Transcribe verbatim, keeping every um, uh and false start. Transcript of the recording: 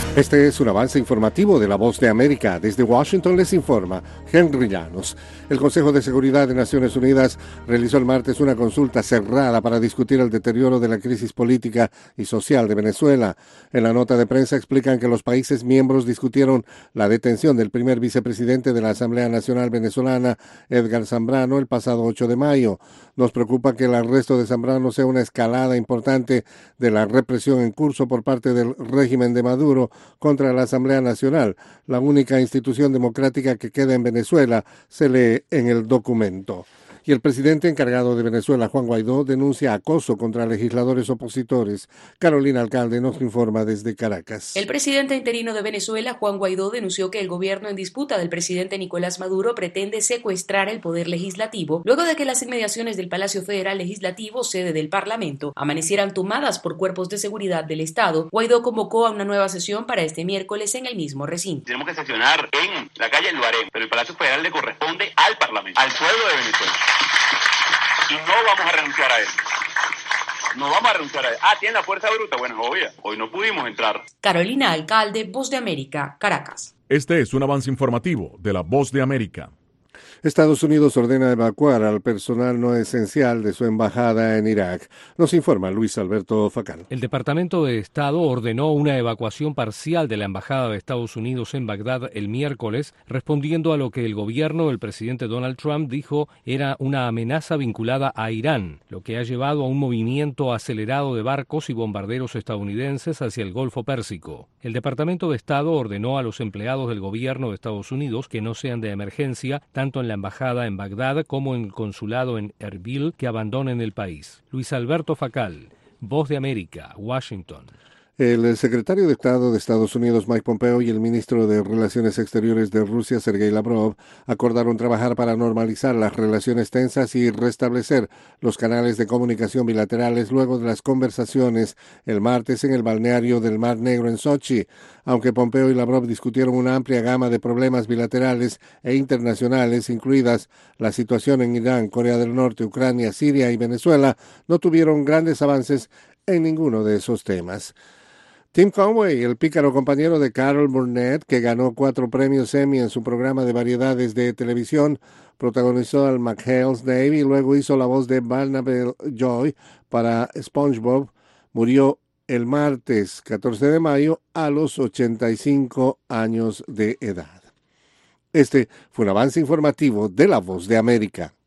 Este es un avance informativo de La Voz de América. Desde Washington les informa Henry Llanos. El Consejo de Seguridad de Naciones Unidas realizó el martes una consulta cerrada para discutir el deterioro de la crisis política y social de Venezuela. En la nota de prensa explican que los países miembros discutieron la detención del primer vicepresidente de la Asamblea Nacional Venezolana, Edgar Zambrano, el pasado ocho de mayo. Nos preocupa que el arresto de Zambrano sea una escalada importante de la represión en curso por parte del régimen de Maduro contra la Asamblea Nacional, la única institución democrática que queda en Venezuela, se lee en el documento. Y el presidente encargado de Venezuela, Juan Guaidó, denuncia acoso contra legisladores opositores. Carolina Alcalde nos informa desde Caracas. El presidente interino de Venezuela, Juan Guaidó, denunció que el gobierno en disputa del presidente Nicolás Maduro pretende secuestrar el poder legislativo luego de que las inmediaciones del Palacio Federal Legislativo, sede del Parlamento, amanecieran tomadas por cuerpos de seguridad del Estado. Guaidó convocó a una nueva sesión para este miércoles en el mismo recinto. Tenemos que sesionar en la calle Luaré, pero el Palacio Federal le corresponde al Parlamento, al pueblo de Venezuela. Y no vamos a renunciar a él. No vamos a renunciar a él. Ah, ¿tiene la fuerza bruta? Bueno, es obvia. Hoy no pudimos entrar. Carolina Alcalde, Voz de América, Caracas. Este es un avance informativo de la Voz de América. Estados Unidos ordena evacuar al personal no esencial de su embajada en Irak. Nos informa Luis Alberto Facal. El Departamento de Estado ordenó una evacuación parcial de la embajada de Estados Unidos en Bagdad el miércoles, respondiendo a lo que el gobierno del presidente Donald Trump dijo era una amenaza vinculada a Irán, lo que ha llevado a un movimiento acelerado de barcos y bombarderos estadounidenses hacia el Golfo Pérsico. El Departamento de Estado ordenó a los empleados del gobierno de Estados Unidos que no sean de emergencia, tanto en la embajada en Bagdad como en el consulado en Erbil, que abandonen el país. Luis Alberto Facal, Voz de América, Washington. El secretario de Estado de Estados Unidos, Mike Pompeo, y el ministro de Relaciones Exteriores de Rusia, Sergei Lavrov, acordaron trabajar para normalizar las relaciones tensas y restablecer los canales de comunicación bilaterales luego de las conversaciones el martes en el balneario del Mar Negro en Sochi. Aunque Pompeo y Lavrov discutieron una amplia gama de problemas bilaterales e internacionales, incluidas la situación en Irán, Corea del Norte, Ucrania, Siria y Venezuela, no tuvieron grandes avances en ninguno de esos temas. Tim Conway, el pícaro compañero de Carol Burnett, que ganó cuatro premios Emmy en su programa de variedades de televisión, protagonizó al McHale's Day y luego hizo la voz de Barnaby Joy para SpongeBob, murió el martes catorce de mayo a los ochenta y cinco años de edad. Este fue un avance informativo de La Voz de América.